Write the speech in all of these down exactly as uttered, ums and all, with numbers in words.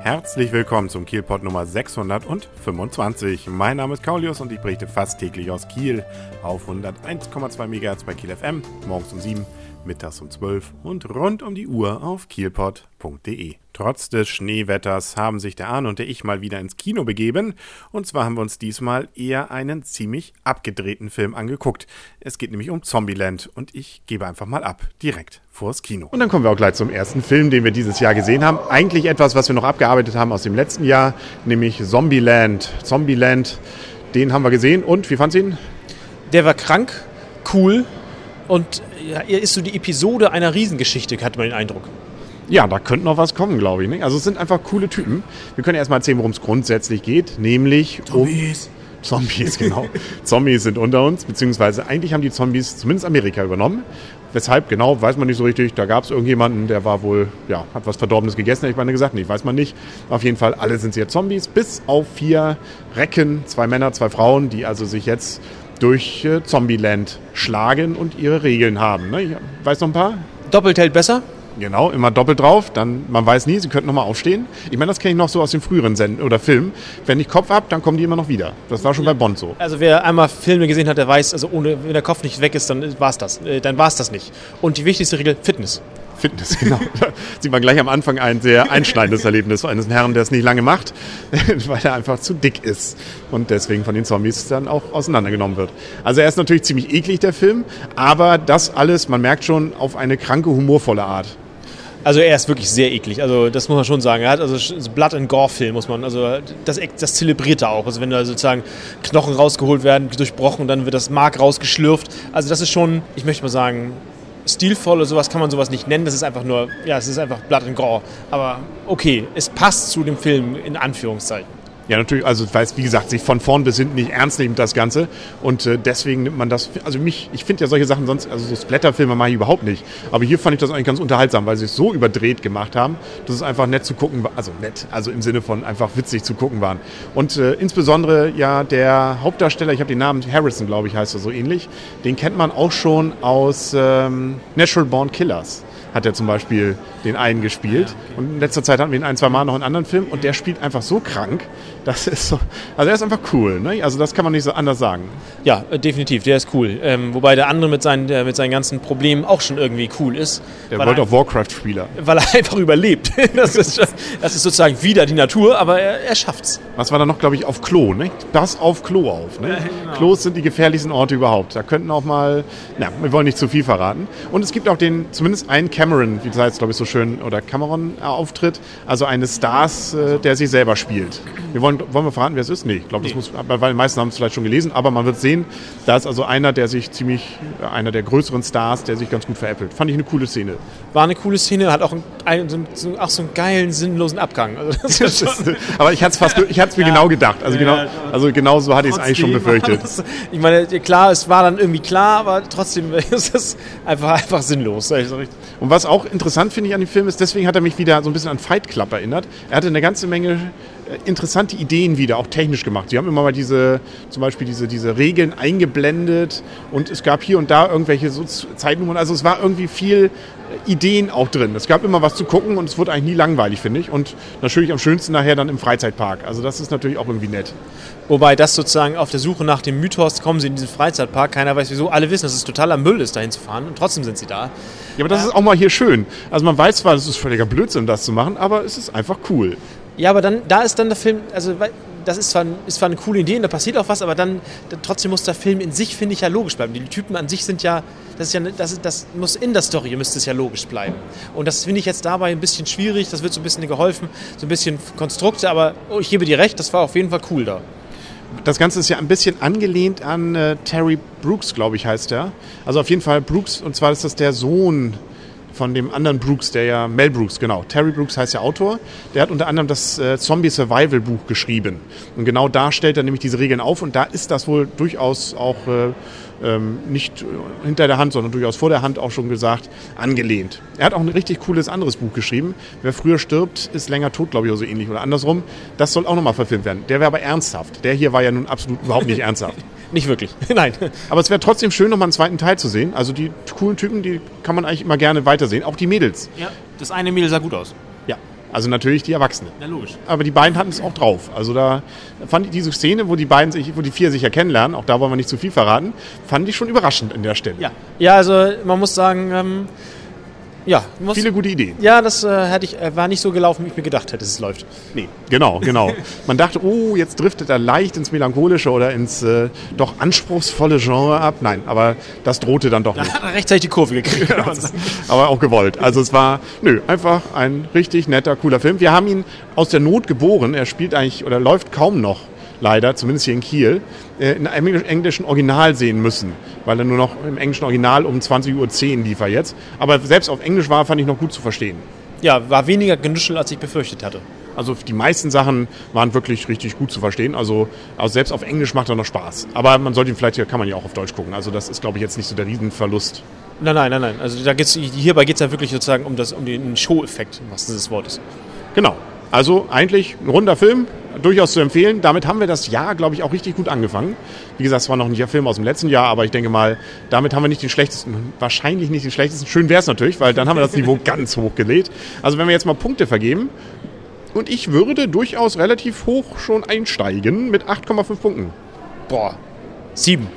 Herzlich willkommen zum Kielpot Nummer sechshundertfünfundzwanzig. Mein Name ist Kaulius und ich berichte fast täglich aus Kiel auf hunderteins Komma zwei Megahertz bei Kiel F M, morgens um sieben, mittags um zwölf und rund um die Uhr auf kielpot punkt de. Trotz des Schneewetters haben sich der Arne und der ich mal wieder ins Kino begeben. Und zwar haben wir uns diesmal eher einen ziemlich abgedrehten Film angeguckt. Es geht nämlich um Zombieland und ich gebe einfach mal ab, direkt vors Kino. Und dann kommen wir auch gleich zum ersten Film, den wir dieses Jahr gesehen haben. Eigentlich etwas, was wir noch abgearbeitet haben aus dem letzten Jahr, nämlich Zombieland. Zombieland, den haben wir gesehen. Und, wie fandst du ihn? Der war krank, cool und ja, er ist so die Episode einer Riesengeschichte, hat man den Eindruck. Ja, da könnte noch was kommen, glaube ich. Ne? Also es sind einfach coole Typen. Wir können erstmal erzählen, worum es grundsätzlich geht, nämlich Zombies. um... Zombies, genau. Zombies sind unter uns, beziehungsweise eigentlich haben die Zombies zumindest Amerika übernommen. Weshalb, genau, weiß man nicht so richtig. Da gab es irgendjemanden, der war wohl, ja, hat was Verdorbenes gegessen, hätte ich meine gesagt. Nicht, weiß man nicht. Auf jeden Fall, alle sind jetzt Zombies, bis auf vier Recken, zwei Männer, zwei Frauen, die also sich jetzt durch äh, Zombieland schlagen und ihre Regeln haben. Ne? Ich weiß noch ein paar? Doppelt hält besser. Genau, immer doppelt drauf, dann, man weiß nie, sie könnten nochmal aufstehen. Ich meine, das kenne ich noch so aus den früheren Senden oder Filmen. Wenn ich Kopf habe, dann kommen die immer noch wieder. Das war schon bei Bond so. Also wer einmal Filme gesehen hat, der weiß, also ohne, wenn der Kopf nicht weg ist, dann war es das. Dann war es das nicht. Und die wichtigste Regel, Fitness. Fitness, genau. Da sieht man gleich am Anfang ein sehr einschneidendes Erlebnis eines Herrn, der es nicht lange macht, weil er einfach zu dick ist und deswegen von den Zombies dann auch auseinandergenommen wird. Also er ist natürlich ziemlich eklig, der Film, aber das alles, man merkt schon, auf eine kranke, humorvolle Art. Also er ist wirklich sehr eklig, also das muss man schon sagen. Er hat also Blood and Gore Film, muss man, also das, das zelebriert er auch. Also wenn da sozusagen Knochen rausgeholt werden, durchbrochen, dann wird das Mark rausgeschlürft. Also das ist schon, ich möchte mal sagen, stilvoll oder sowas kann man sowas nicht nennen. Das ist einfach nur, ja, es ist einfach Blood and Gore. Aber okay, es passt zu dem Film in Anführungszeichen. Ja, natürlich, also ich weiß, wie gesagt, sich von vorn bis hinten nicht ernst nehmen, das Ganze. Und äh, deswegen nimmt man das, also mich, ich finde ja solche Sachen sonst, also so Splatterfilme mache ich überhaupt nicht. Aber hier fand ich das eigentlich ganz unterhaltsam, weil sie es so überdreht gemacht haben, dass es einfach nett zu gucken war, also nett, also im Sinne von einfach witzig zu gucken waren. Und äh, insbesondere ja der Hauptdarsteller, ich habe den Namen, Harrison, glaube ich, heißt er so ähnlich, den kennt man auch schon aus ähm, Natural Born Killers. Hat er zum Beispiel den einen gespielt. Ja, okay. Und in letzter Zeit hatten wir ihn ein, zwei Mal noch in anderen Filmen und der spielt einfach so krank, das ist so, also er ist einfach cool, ne? Also das kann man nicht so anders sagen. Ja, definitiv, der ist cool. Ähm, wobei der andere mit seinen, der mit seinen ganzen Problemen auch schon irgendwie cool ist. Der World of Warcraft-Spieler. Weil er einfach überlebt. Das ist, das ist sozusagen wieder die Natur, aber er, er schafft's. Was war da noch, glaube ich, auf Klo, ne? Pass auf Klo auf, ne? Ja, genau. Klos sind die gefährlichsten Orte überhaupt. Da könnten auch mal, na, wir wollen nicht zu viel verraten. Und es gibt auch den, zumindest einen Cameron, wie das heißt, glaube ich, so schön, oder Cameron-Auftritt, also eines Stars, äh, der sich selber spielt. Wir wollen, wollen wir verraten, wer es ist? Nee, ich glaube, das nee. muss, weil die meisten haben es vielleicht schon gelesen, aber man wird sehen, da ist also einer, der sich ziemlich, einer der größeren Stars, der sich ganz gut veräppelt. Fand ich eine coole Szene. War eine coole Szene, hat auch, einen, so, so, auch so einen geilen, sinnlosen Abgang. Also das ist schon aber ich hatte es fast, ich hatte es mir ja. genau gedacht. Also ja, genau, also genau so hatte ich es eigentlich schon befürchtet. Das, ich meine, klar, es war dann irgendwie klar, aber trotzdem ist es einfach, einfach sinnlos. Und was auch interessant finde ich an dem Film ist, deswegen hat er mich wieder so ein bisschen an Fight Club erinnert. Er hatte eine ganze Menge interessante Ideen wieder, auch technisch gemacht. Sie haben immer mal diese, zum Beispiel diese, diese Regeln eingeblendet und es gab hier und da irgendwelche so Zeitnummern. Also es war irgendwie viel Ideen auch drin. Es gab immer was zu gucken und es wurde eigentlich nie langweilig, finde ich. Und natürlich am schönsten nachher dann im Freizeitpark. Also das ist natürlich auch irgendwie nett. Wobei das sozusagen auf der Suche nach dem Mythos, kommen sie in diesen Freizeitpark, keiner weiß wieso, alle wissen, dass es totaler Müll ist, dahin zu fahren und trotzdem sind sie da. Ja, aber das ist auch mal hier schön. Also man weiß zwar, es ist völliger Blödsinn, das zu machen, aber es ist einfach cool. Ja, aber dann, da ist dann der Film, also das ist zwar, ist zwar eine coole Idee und da passiert auch was, aber dann, dann trotzdem muss der Film in sich, finde ich, ja logisch bleiben. Die Typen an sich sind ja, das ist ja, das, ist, das muss in der Story, müsste es ja logisch bleiben. Und das finde ich jetzt dabei ein bisschen schwierig, das wird so ein bisschen geholfen, so ein bisschen Konstrukte, aber oh, ich gebe dir recht, das war auf jeden Fall cool da. Das Ganze ist ja ein bisschen angelehnt an äh, Terry Brooks, glaube ich, heißt der. Also auf jeden Fall Brooks, und zwar ist das der Sohn von dem anderen Brooks, der ja, Mel Brooks, genau. Terry Brooks heißt ja Autor. Der hat unter anderem das äh, Zombie-Survival-Buch geschrieben. Und genau da stellt er nämlich diese Regeln auf und da ist das wohl durchaus auch äh, ähm, nicht hinter der Hand, sondern durchaus vor der Hand auch schon gesagt, angelehnt. Er hat auch ein richtig cooles anderes Buch geschrieben. Wer früher stirbt, ist länger tot, glaube ich, oder so ähnlich. Oder andersrum. Das soll auch nochmal verfilmt werden. Der wäre aber ernsthaft. Der hier war ja nun absolut überhaupt nicht ernsthaft. Nicht wirklich, nein. Aber es wäre trotzdem schön, nochmal einen zweiten Teil zu sehen. Also die coolen Typen, die kann man eigentlich immer gerne weitersehen. Auch die Mädels. Ja, das eine Mädel sah gut aus. Ja, Also natürlich die Erwachsenen. Na logisch. Aber die beiden hatten es auch drauf. Also da fand ich diese Szene, wo die beiden sich, wo die vier sich ja kennenlernen, auch da wollen wir nicht zu viel verraten, fand ich schon überraschend an der Stelle. Ja, ja, also man muss sagen, ähm, ja. Muss, Viele gute Ideen. Ja, das äh, hätte ich, äh, war nicht so gelaufen, wie ich mir gedacht hätte, dass es läuft. Nee, genau, genau. Man dachte, oh, jetzt driftet er leicht ins Melancholische oder ins äh, doch anspruchsvolle Genre ab. Nein, aber das drohte dann doch Da nicht. hat er rechtzeitig die Kurve gekriegt. Ja, aber auch gewollt. Also es war, nö, einfach ein richtig netter, cooler Film. Wir haben ihn aus der Not geboren. Er spielt eigentlich oder läuft kaum noch, leider, zumindest hier in Kiel, äh, in einem englischen Original sehen müssen, weil er nur noch im englischen Original um zwanzig Uhr zehn lief er jetzt. Aber selbst auf Englisch war, fand ich noch gut zu verstehen. Ja, war weniger Genuschel, als ich befürchtet hatte. Also die meisten Sachen waren wirklich richtig gut zu verstehen. Also, also selbst auf Englisch macht er noch Spaß. Aber man sollte ihn vielleicht, kann man ja auch auf Deutsch gucken. Also das ist, glaube ich, jetzt nicht so der Riesenverlust. Nein, nein, nein, nein. Also da geht's, hierbei geht es ja wirklich sozusagen um, das, um den Show-Effekt, im wahrsten Sinne des Wortes. Genau. Also eigentlich ein runder Film, durchaus zu empfehlen. Damit haben wir das Jahr, glaube ich, auch richtig gut angefangen. Wie gesagt, es war noch ein Film aus dem letzten Jahr, aber ich denke mal, damit haben wir nicht den schlechtesten, wahrscheinlich nicht den schlechtesten. Schön wäre es natürlich, weil dann haben wir das Niveau ganz hoch gelegt. Also wenn wir jetzt mal Punkte vergeben, und ich würde durchaus relativ hoch schon einsteigen mit acht Komma fünf Punkten. Boah, sieben.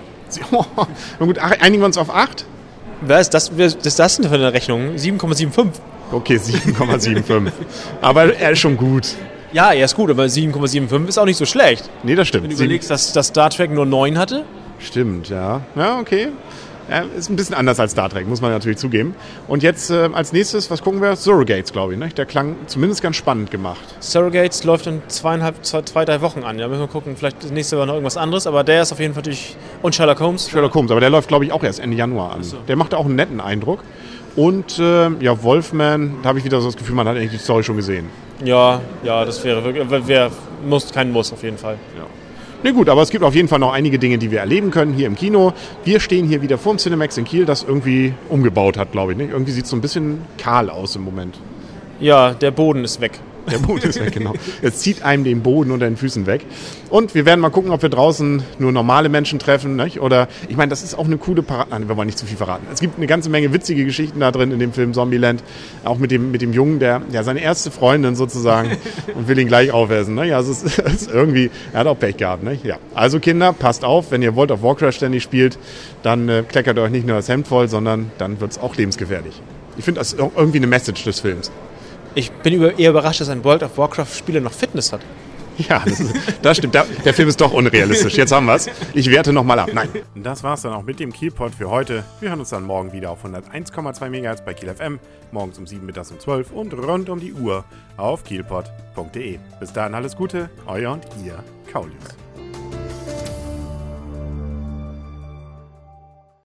Na gut, einigen wir uns auf acht? Was ist das, was ist das denn für eine Rechnung? sieben Komma fünfundsiebzig. Okay, sieben Komma fünfundsiebzig. Aber er ist schon gut. Ja, er ist gut, aber sieben Komma fünfundsiebzig ist auch nicht so schlecht. Nee, das stimmt. Wenn du überlegst, dass, dass Star Trek nur neun hatte. Stimmt, ja. Ja, okay. Ja, ist ein bisschen anders als Star Trek, muss man natürlich zugeben. Und jetzt äh, als nächstes, was gucken wir? Surrogates, glaube ich. Ne? Der klang zumindest ganz spannend gemacht. Surrogates läuft in zweieinhalb, zwei, zwei drei Wochen an. Ja, müssen wir gucken, vielleicht das nächste Mal noch irgendwas anderes. Aber der ist auf jeden Fall natürlich... Und Sherlock Holmes. Sherlock Holmes, aber der läuft, glaube ich, auch erst Ende Januar an. So. Der macht auch einen netten Eindruck. Und äh, ja, Wolfman, da habe ich wieder so das Gefühl, man hat eigentlich die Story schon gesehen. Ja, ja, das wäre wirklich... Wär, muss, kein Muss auf jeden Fall. Ja. Ne gut, aber es gibt auf jeden Fall noch einige Dinge, die wir erleben können hier im Kino. Wir stehen hier wieder vorm Cinemax in Kiel, das irgendwie umgebaut hat, glaube ich. Nicht? Irgendwie sieht es so ein bisschen kahl aus im Moment. Ja, der Boden ist weg. Der Boden ist weg, genau. Es zieht einem den Boden unter den Füßen weg. Und wir werden mal gucken, ob wir draußen nur normale Menschen treffen. Nicht? Oder, ich meine, das ist auch eine coole Parade. Nein, wir wollen nicht zu viel verraten. Es gibt eine ganze Menge witzige Geschichten da drin in dem Film Zombieland. Auch mit dem, mit dem Jungen, der ja seine erste Freundin sozusagen und will ihn gleich aufessen. Ne? Ja, also es ist, es ist irgendwie, er hat auch Pech gehabt. Ne? Ja. Also Kinder, passt auf, wenn ihr World of Warcraft ständig spielt, dann äh, kleckert euch nicht nur das Hemd voll, sondern dann wird es auch lebensgefährlich. Ich finde, das ist irgendwie eine Message des Films. Ich bin über, eher überrascht, dass ein World of Warcraft-Spieler noch Fitness hat. Ja, das, ist, das stimmt. Der, der Film ist doch unrealistisch. Jetzt haben wir es. Ich werte nochmal ab. Nein. Das war's dann auch mit dem Kielpod für heute. Wir hören uns dann morgen wieder auf hunderteins Komma zwei Megahertz bei Kiel F M. Morgens um sieben, mittags um zwölf und rund um die Uhr auf kielpod punkt de. Bis dahin alles Gute. Euer und ihr, Kaulius.